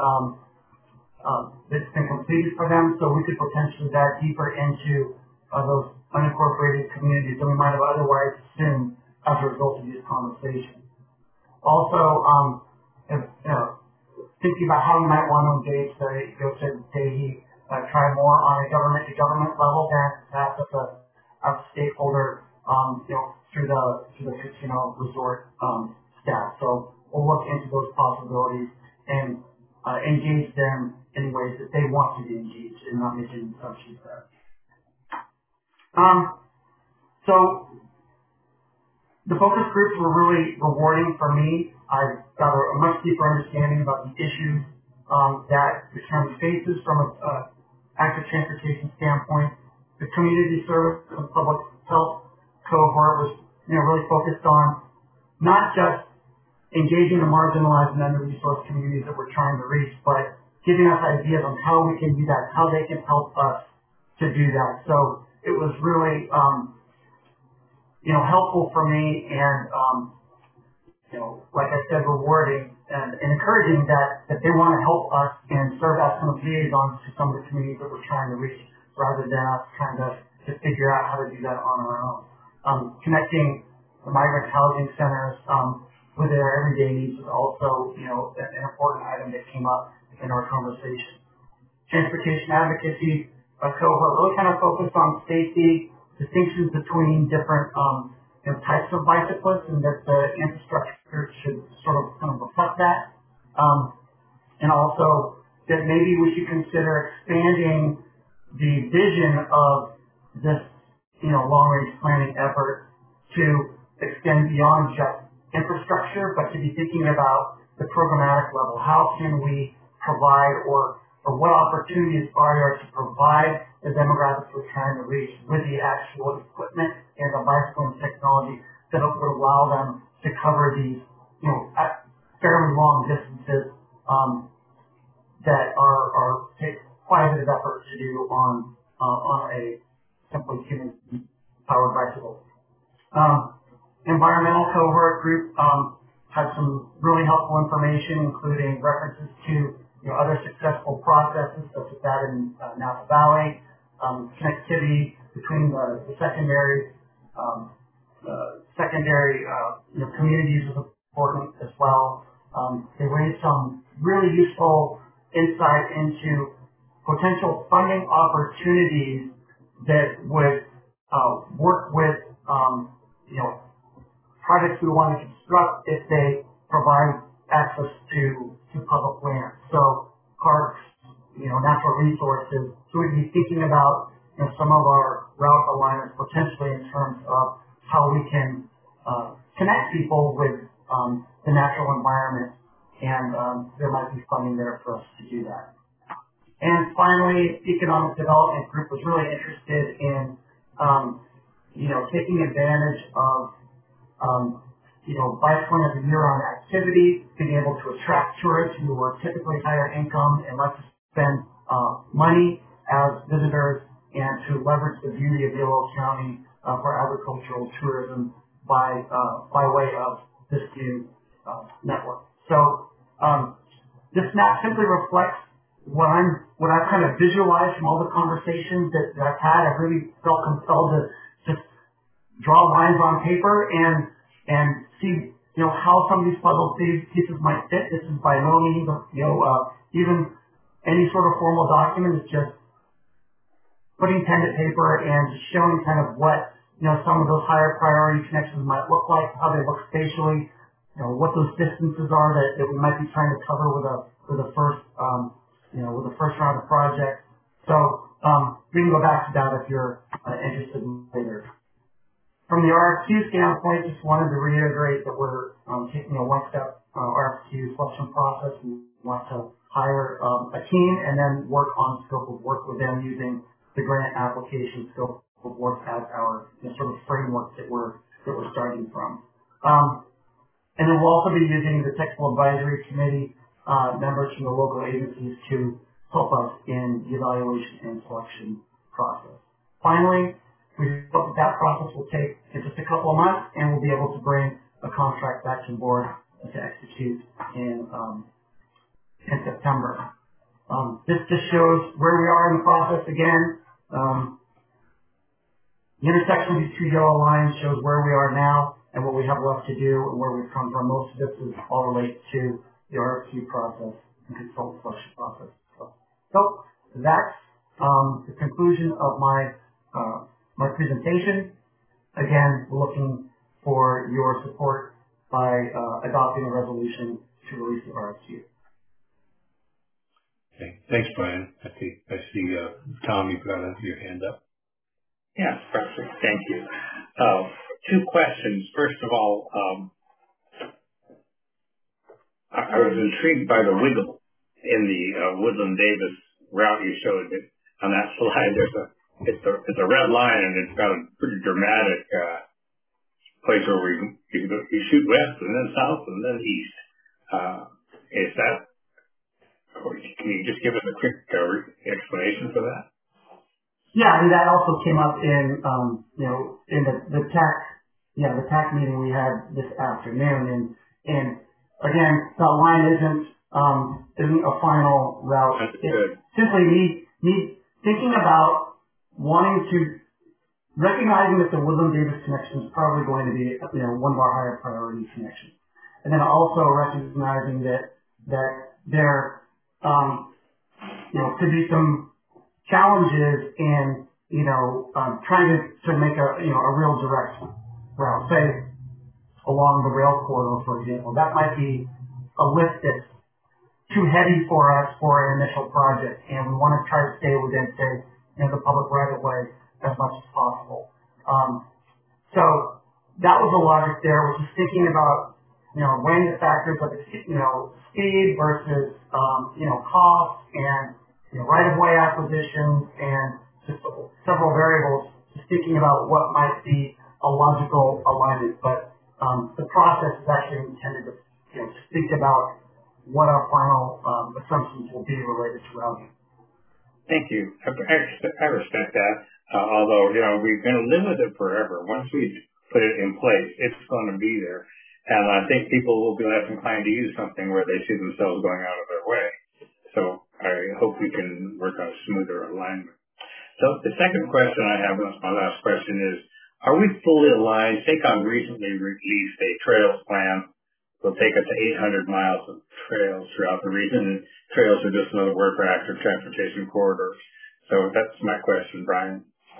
K: that's been completed for them, so we could potentially dive deeper into those unincorporated communities than we might have otherwise assumed as a result of these conversations. Also, thinking about how we might want to engage the DAHI, try more on a government-to-government level than perhaps at the stakeholder, through the casino resort staff. So we'll look into those possibilities and engage them in ways that they want to be engaged and not making assumptions there. So the focus groups were really rewarding for me. I got a much deeper understanding about the issues that the county faces from an active transportation standpoint. The community service and public health cohort was really focused on not just engaging the marginalized and under-resourced communities that we're trying to reach, but giving us ideas on how we can do that, how they can help us to do that. So it was really, helpful for me and, like I said, rewarding and encouraging that they want to help us and serve as some liaisons to some of the communities that we're trying to reach, rather than us trying to figure out how to do that on our own. Connecting the migrant housing centers with their everyday needs was also, an important item that came up in our conversation. Transportation advocacy cohort really kind of focused on safety, distinctions between different types of bicyclists, and that the infrastructure should sort of kind of reflect that. And also that maybe we should consider expanding the vision of this, long-range planning effort to extend beyond just infrastructure, but to be thinking about the programmatic level. How can we provide or what opportunities are there to provide the demographics we're trying to reach with the actual equipment and the bicycling technology that would allow them to cover these, fairly long distances that take quite a bit of effort to do on a simply human-powered bicycle. Environmental cohort group had some really helpful information, including references to other successful processes such as that in Napa Valley, connectivity between the secondary communities is important as well. They raised some really useful insight into potential funding opportunities that would work with projects we want to construct if they provide access to public land. So parks, natural resources. So we'd be thinking about some of our route alignments potentially in terms of how we can connect people with the natural environment, and there might be funding there for us to do that. And finally, economic development group was really interested in taking advantage of bicycling as a year-round activity, being able to attract tourists who are typically higher income and like to spend money as visitors, and to leverage the beauty of Yolo County for agricultural tourism by way of this new network. So this map simply reflects what I've kind of visualized from all the conversations that I've had. I've really felt compelled to just draw lines on paper and see how some of these puzzle pieces might fit. This is by no means even any sort of formal document. It's just putting pen to paper and just showing kind of what some of those higher priority connections might look like, how they look spatially, what those distances are that we might be trying to cover with the first round of projects. So we can go back to that if you're interested later. From the RFQ standpoint, just wanted to reiterate that we're taking a one-step RFQ selection process. We want to hire a team and then work on scope of work with them using the grant application scope of work as our sort of framework that we're starting from. And then we'll also be using the technical advisory committee members from the local agencies to help us in the evaluation and selection process. Finally, we hope that process will take just a couple of months, and we'll be able to bring a contract back to the board to execute in September. This just shows where we are in the process again. The intersection of these two yellow lines shows where we are now and what we have left to do and where we've come from. Most of this is all related to the RFQ process and consultant selection process. So that's the conclusion of my presentation. Again, we're looking for your support by adopting a resolution to release the RFQ.
A: Okay. Thanks, Brian. I see Tom, you've got your hand up.
C: Yeah, perfect. Thank you. Two questions. First of all, I was intrigued by the wiggle in the Woodland Davis route you showed. On that slide, it's a red line, and it's got a pretty dramatic place where you shoot west and then south and then east. Is that? Can you just give us a quick explanation for that?
K: Yeah, and that also came up in in the TAC meeting we had this afternoon, and again, the line isn't a final route. It's simply me thinking about wanting to recognizing that the Woodland Davis connection is probably going to be one of our higher priority connections, and then also recognizing that there could be some challenges in trying to make a real direct route, say along the rail corridor, for example. That might be a lift that's too heavy for us for an initial project, and we want to try to stay within, say, the public right of way as much as possible. So that was the logic there, which is thinking about weighing the factors of speed versus cost and right-of-way acquisitions and just several variables, just thinking about what might be a logical alignment. But the process is actually intended to think about what our final assumptions will be related to routing.
C: Thank you. I respect that. Although, we're going to live with it forever. Once we put it in place, it's going to be there. And I think people will be less inclined to use something where they see themselves going out of their way. So I hope we can work on a smoother alignment. So the second question I have, my last question is, are we fully aligned? TACOM recently released a trails plan. Will take us to 800 miles of trails throughout the region. Trails are just another word for active transportation corridors. So that's my question, Brian.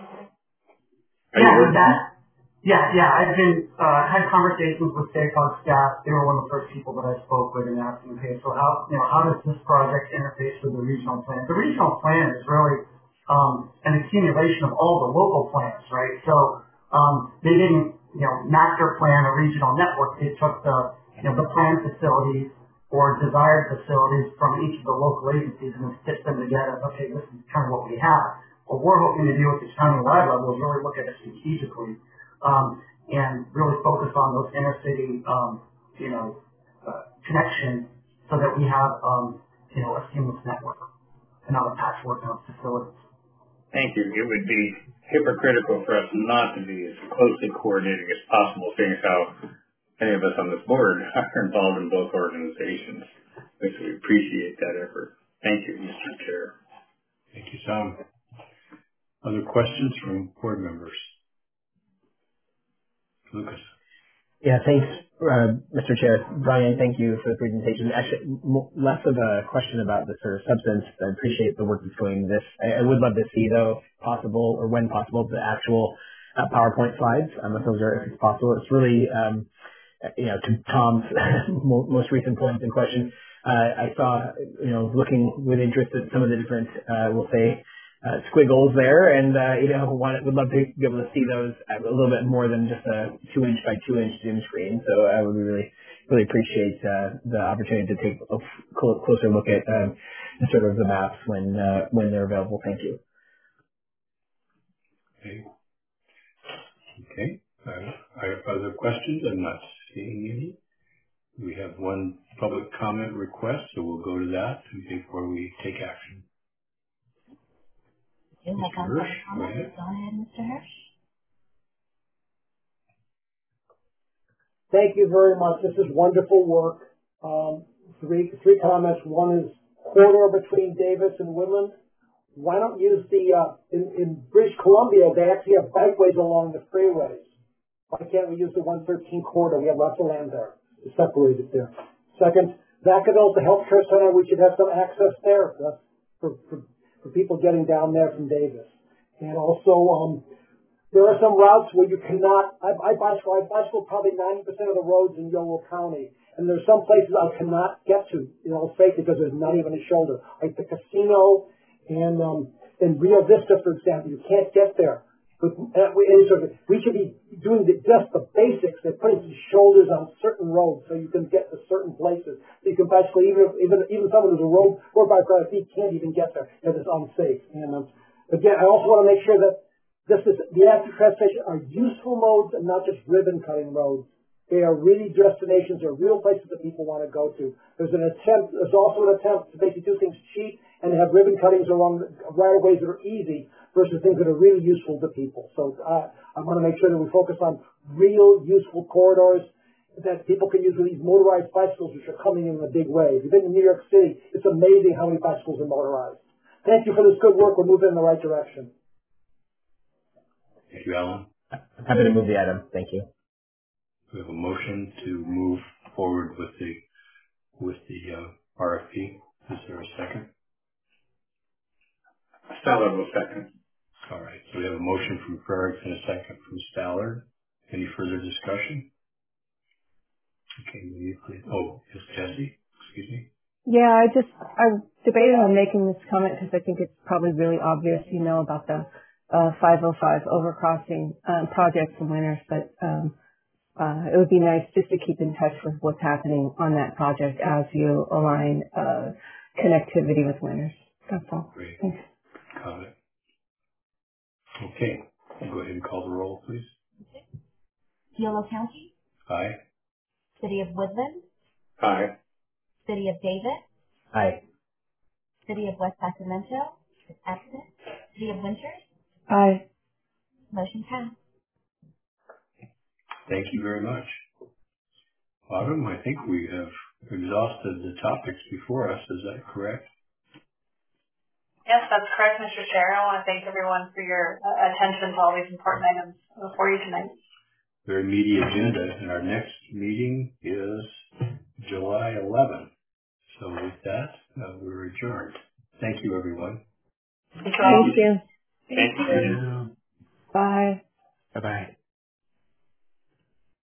K: I've been had conversations with TACOM staff. They were one of the first people that I spoke with and asked them, okay, so how does this project interface with the regional plan? The regional plan is really an accumulation of all the local plans, right? So they didn't, master plan a regional network. They took the planned facilities or desired facilities from each of the local agencies and stitch them together. Okay, this is kind of what we have. What we're hoping to do at the county-wide level is really look at it strategically and really focus on those inner-city, connections so that we have, a seamless network and not a patchwork of facilities.
C: Thank you. It would be hypocritical for us not to be as closely coordinating as possible, seeing as how many of us on this board are involved in both organizations. So we appreciate that effort. Thank you, Mr. Chair.
A: Thank you, Tom. Other questions from board members? Lucas.
H: Yeah, thanks, Mr. Chair. Brian, thank you for the presentation. Actually, less of a question about the sort of substance. I appreciate the work that's going into this. I would love to see, though, possible, or when possible, the actual PowerPoint slides, if it's possible. It's really, to Tom's most recent points in question, I saw, looking with interest at some of the different, we'll say, squiggles there, and would love to be able to see those a little bit more than just a 2-inch by 2-inch Zoom screen. So I would really appreciate the opportunity to take a closer look at sort of the maps when they're available. Thank you.
A: Okay. I have other questions. I'm not seeing any. We have one public comment request, so we'll go to that before we take action.
B: Mr. Hirsch, go ahead, Mr. Hirsch.
E: Thank you very much. This is wonderful work. Three comments. One is corridor between Davis and Woodland. Why don't use in British Columbia, they actually have bikeways along the freeways. Why can't we use the 113 corridor? We have lots of land there. It's separated there. Second, Vacaville, the healthcare center, we should have some access there for people getting down there from Davis. And also, there are some routes where you cannot, I bicycle probably 90% of the roads in Yolo County. And there's some places I cannot get to, safely because there's not even a shoulder. Like the casino and Rio Vista, for example, you can't get there. We should be doing just the basics. They're putting some shoulders on certain roads so you can get to certain places. So you can bicycle, even someone who's a road biker on feet can't even get there because it's unsafe. And again, I also want to make sure that the active transportation are useful modes and not just ribbon cutting roads. They are really destinations. They're real places that people want to go to. There's also an attempt to basically do things cheap and have ribbon cuttings along right-of-ways that are easy versus things that are really useful to people. So I want to make sure that we focus on real useful corridors that people can use with these motorized bicycles, which are coming in a big way. If you've been in New York City, it's amazing how many bicycles are motorized. Thank you for this good work. We're moving in the right direction.
A: Thank you, Alan.
H: I'm happy to move the item. Thank you.
A: We have a motion to move forward with the RFP. Is there a second?
C: Stallard will second.
A: All right. So we have a motion from Frerichs and a second from Stallard. Any further discussion? Okay. Oh, yes, Jesse. Excuse me.
I: Yeah, I debated on making this comment because I think it's probably really obvious, about the 505 overcrossing projects and winners, but it would be nice just to keep in touch with what's happening on that project as you align connectivity with winners. That's all.
A: Great.
I: Thanks.
A: Comment. Okay. Go ahead and call the roll, please.
B: Yolo County.
A: Aye.
B: City of Woodland.
C: Aye.
B: City of Davis.
H: Aye.
B: City of West Sacramento is absent. City of Winters.
I: Aye.
B: Motion passed.
A: Thank you very much. Autumn, I think we have exhausted the topics before us. Is that correct?
D: Yes, that's correct, Mr. Chair. I want to thank everyone for your attention to all these important items before you tonight.
A: Very meaty agenda, and our next meeting is July 11th. So with that, we're adjourned. Thank you, everyone.
D: Thank you all.
I: Thank you.
C: Thank you.
I: Bye.
H: Bye-bye.